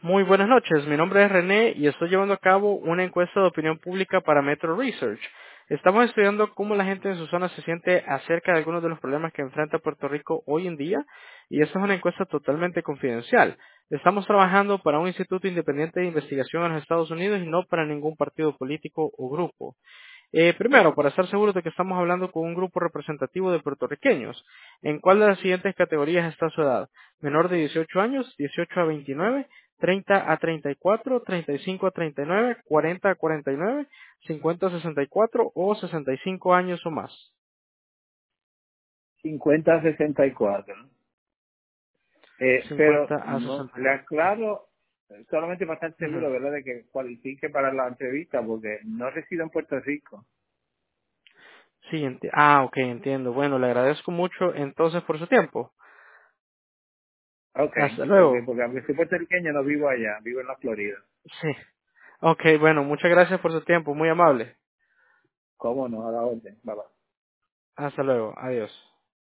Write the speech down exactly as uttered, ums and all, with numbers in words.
Muy buenas noches, mi nombre es René y estoy llevando a cabo una encuesta de opinión pública para Metro Research. Estamos estudiando cómo la gente en su zona se siente acerca de algunos de los problemas que enfrenta Puerto Rico hoy en día y esta es una encuesta totalmente confidencial. Estamos trabajando para un instituto independiente de investigación en los Estados Unidos y no para ningún partido político o grupo. Eh, primero, para estar seguros de que estamos hablando con un grupo representativo de puertorriqueños, ¿en cuál de las siguientes categorías está su edad? Menor de dieciocho años, dieciocho a veintinueve, treinta a treinta y cuatro, treinta y cinco a treinta y nueve, cuarenta a cuarenta y nueve, cincuenta a sesenta y cuatro o sesenta y cinco años o más. cincuenta a sesenta y cuatro. Eh, pero cincuenta a no sesenta y le cuatro. aclaro, eh, solamente para estar Ujú. seguro, ¿verdad?, de que cualifique para la entrevista, porque no resido en Puerto Rico. Sí, enti- ah, ok, entiendo. Bueno, le agradezco mucho entonces por su tiempo. Ok, Hasta ok, luego. porque aunque soy puertorriqueño, no vivo allá, vivo en la Florida. Sí. Ok, bueno, muchas gracias por su tiempo, muy amable. ¿Cómo no? A la orden. Bye bye. Hasta luego. Adiós.